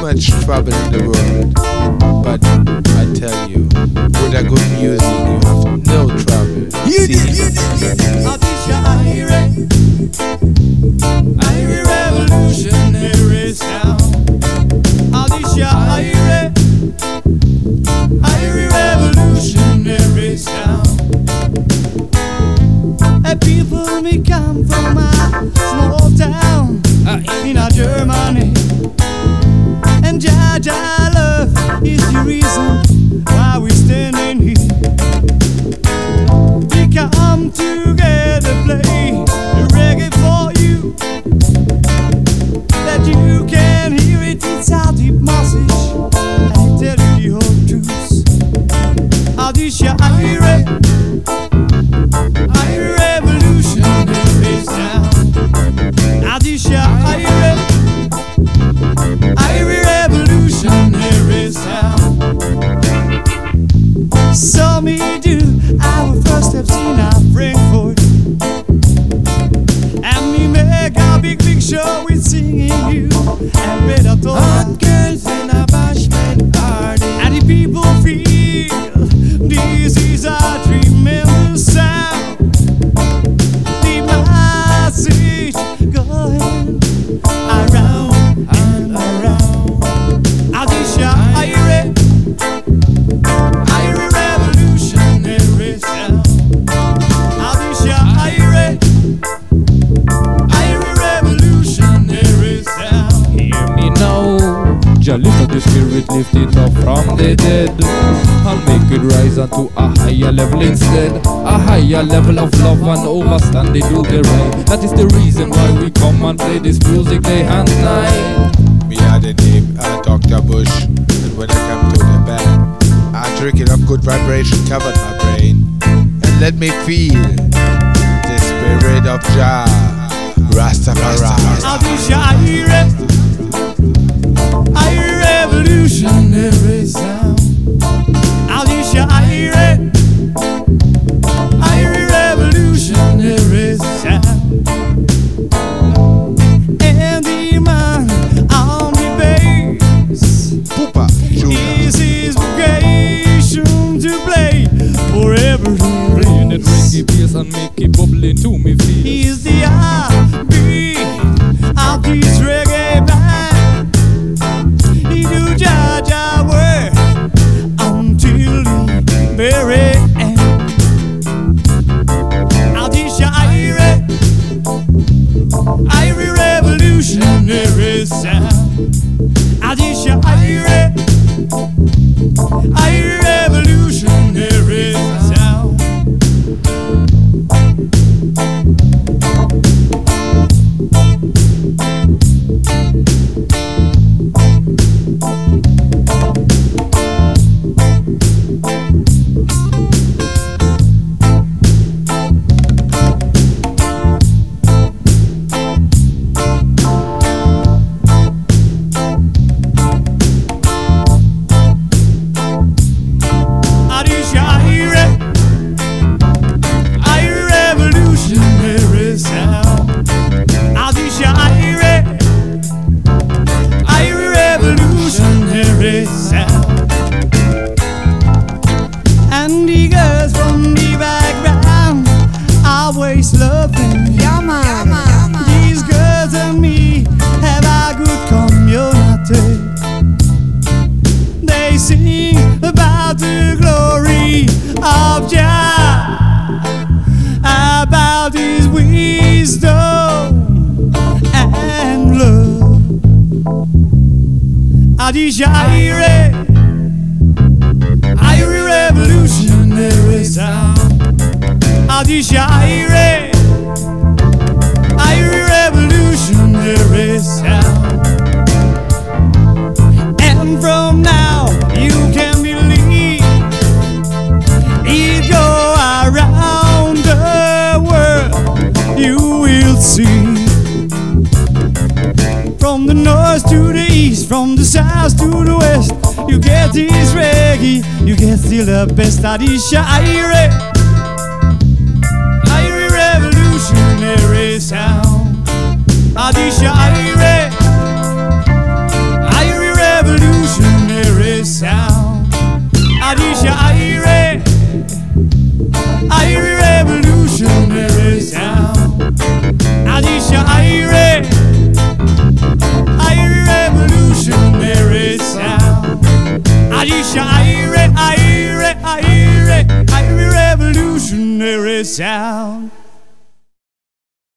much trouble in the world. But I tell you, with a good music, you have no trouble. Irie revolutionary sound. Irie revolutionary sound. People may come from a small town in Germany, and Jaja love is the reason why we're standing here. We come together, play reggae for you, that you can hear it. It's our deep message, and I tell you the whole truth. Adisha Irie revolutionary sound. Adisha Irie revolutionary sound. Saw me do our first steps in our Frankfurt, and me make a big show with singing you and Predator. Hot girls in a bashment party, and the people feel this is a tremendous sound. The message going around and around. Adisha Irie revolutionary sound. Adisha Irie revolutionary sound. Hear me now, Jah lift up the spirit, lift it up from the dead. I'll make it rise unto a higher level instead. A higher level of love and overstand they do the right. That is the reason why we come and play this music day and night. Me had the name Dr. Bush, and when I come to the band, I drink it up good vibration covered my brain, and let me feel the spirit of Jah Rastafari. Adisha Irie revolutionary sound. Adisha Irie revolutionary sound. And the man on the bass, Pupa Junior. is his vocation to play forever. Playing that reggae bass and make it bubbling to me feel. He is the heartbeat of this reggae band. He do Jaja work until the very end. Adisha Irie revolutionary sound. Adisha Irie revolutionary sound. And the girls from the background always love them. These girls and me have a good community. They sing about the glory of Jah, about His wisdom and love. Adisha Irie revolutionary sound. Adisha Irie revolutionary sound. And from now you can believe it go around the world. You will see, from the north to the east, from the south to the west, you get this reggae, you get still the best. Adisha Irie revolutionary sound. Adisha Irie Adisha, Ire, Ire, Ire, Ire revolutionary sound.